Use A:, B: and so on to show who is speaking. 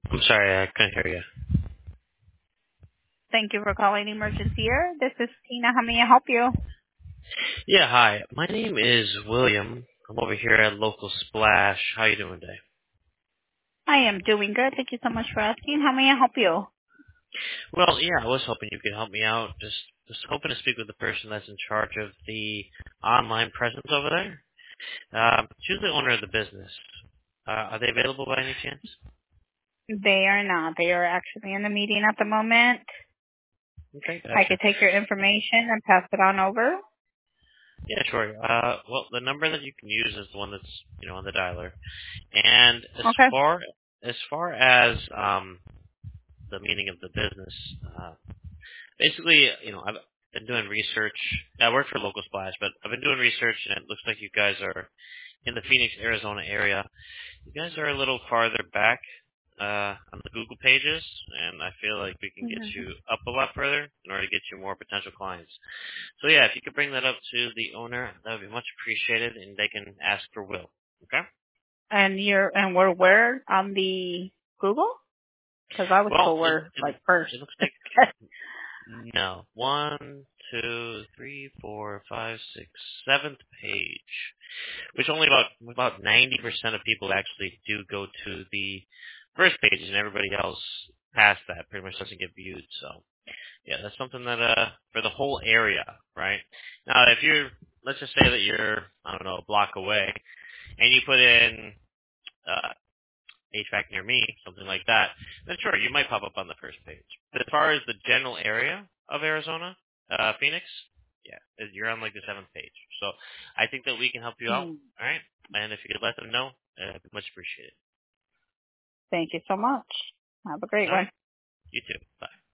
A: I'm sorry, I couldn't hear you.
B: Thank you for calling Emergency Air. This is Tina. How may I help you?
A: Yeah, hi. My name is William. I'm over here at Local Splash. How you doing today?
B: I am doing good. Thank you so much for asking. How may I help you?
A: Well, yeah, I was hoping you could help me out. Just hoping to speak with the person that's in charge of the online presence over there. She's the owner of the business. Are they available by any chance?
B: They are not. They are actually in a meeting at the moment.
A: Okay,
B: I
A: gotcha.
B: could take your information and pass it on over.
A: Yeah, sure. Well, the number that you can use is the one that's on the dialer. And as
B: Okay.
A: far as far as the meaning of the business, basically, I've been doing research. I work for Local Splash, but I've been doing research, and it looks like you guys are in the Phoenix, Arizona area. You guys are a little farther back on the Google pages, and I feel like we can get
B: Mhm.
A: you up a lot further in order to get you more potential clients. So yeah, if you could bring that up to the owner, that would be much appreciated, and they can ask for Will. Okay?
B: And we're where on the Google? Because I was
A: Well,
B: told we're like first.
A: it looks like no. One, two, three, four, five, six, seventh page. Which only about 90% of people actually do go to the first page, and everybody else past that pretty much doesn't get viewed. So yeah, that's something that for the whole area, right? Now, if you're let's just say that you're I don't know a block away, and you put in uh, HVAC near me, something like that, then sure, you might pop up on the first page. But as far as the general area of Arizona, Phoenix, yeah, you're on like the seventh page. So I think that we can help you out.
B: Hmm.
A: All right, and if you could let them know, it'd be much appreciated.
B: Thank you so much. Have a great
A: All
B: one.
A: right, you too. Bye.